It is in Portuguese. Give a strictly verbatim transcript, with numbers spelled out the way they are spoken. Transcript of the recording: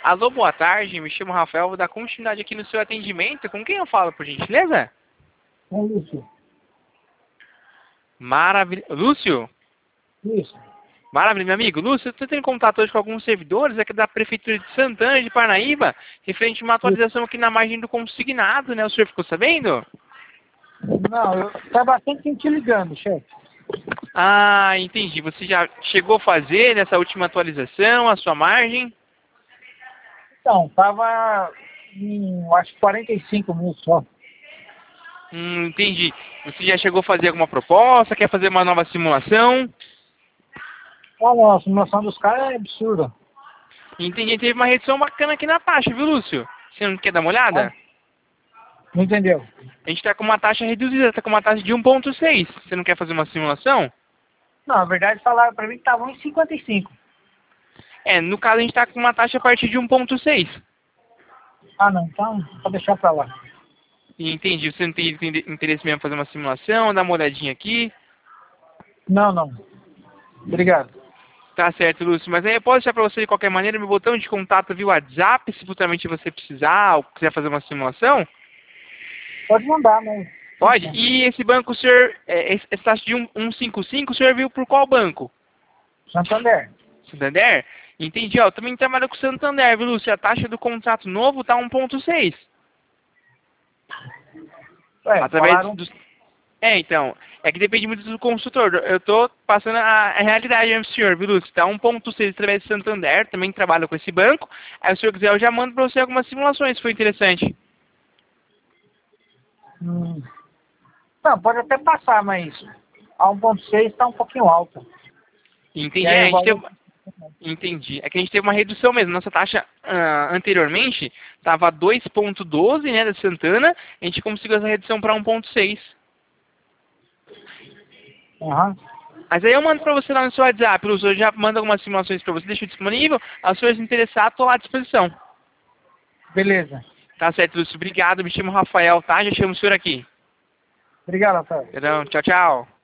Alô, boa tarde, me chamo Rafael, vou dar continuidade aqui no seu atendimento. Com quem eu falo, por gentileza? Com Lúcio. Maravilha. Lúcio? Isso. Maravilha, meu amigo. Lúcio, eu estou tendo contato hoje com alguns servidores aqui da Prefeitura de Santana de Parnaíba, referente a uma atualização aqui na margem do consignado, né? O senhor ficou sabendo? Não, eu tá bastante gente ligando, chefe. Ah, entendi. Você já chegou a fazer nessa última atualização a sua margem? Então, tava em, acho que quarenta e cinco mil só. Hum, entendi. Você já chegou a fazer alguma proposta? Quer fazer uma nova simulação? Ah, não, a simulação dos caras é absurda. Entendi. Teve uma redução bacana aqui na taxa, viu, Lúcio? Você não quer dar uma olhada? Ah, não entendeu? A gente está com uma taxa reduzida, está com uma taxa de um ponto seis. Você não quer fazer uma simulação? Não, na verdade falaram pra mim que tava em cinquenta e cinco. É, no caso a gente está com uma taxa a partir de um ponto seis. Ah, não, então pode deixar pra lá. Entendi. Você não tem interesse mesmo em fazer uma simulação? Dá uma olhadinha aqui. Não, não. Obrigado. Tá certo, Lúcio. Mas aí eu posso deixar para você de qualquer maneira meu botão de contato via WhatsApp, se futuramente você precisar ou quiser fazer uma simulação? Pode mandar, né? Pode. E esse banco, o senhor, é, esse- essa taxa de um vírgula cinquenta e cinco, o senhor viu por qual banco? Santander. Santander? Entendi, ó. Eu também trabalho com o Santander, viu, Lúcio? A taxa do contrato novo tá um ponto seis. Ué, Através falaram... dos... É, então. É que depende muito do consultor. Eu tô passando a, a realidade mesmo, senhor, viu, Lúcio? Tá um ponto seis através do Santander, também trabalho com esse banco. Aí, se o senhor quiser, eu já mando pra você algumas simulações, se for interessante. Hum, não, pode até passar, mas a um ponto seis tá um pouquinho alta. Entendi. E É, aí a o gente teve... valor... Entendi. É que a gente teve uma redução mesmo. Nossa taxa ah, anteriormente estava dois ponto doze, né, da Santana. A gente conseguiu essa redução para um ponto seis. Aham. Mas aí eu mando para você lá no seu WhatsApp, Lúcio. Eu já mando algumas simulações para você, deixo disponível. As pessoas interessadas, estou lá à disposição. Beleza. Tá certo, Lúcio. Obrigado. Me chamo Rafael, tá? Já chamo o senhor aqui. Obrigado, Rafael. Perdão. Tchau, tchau.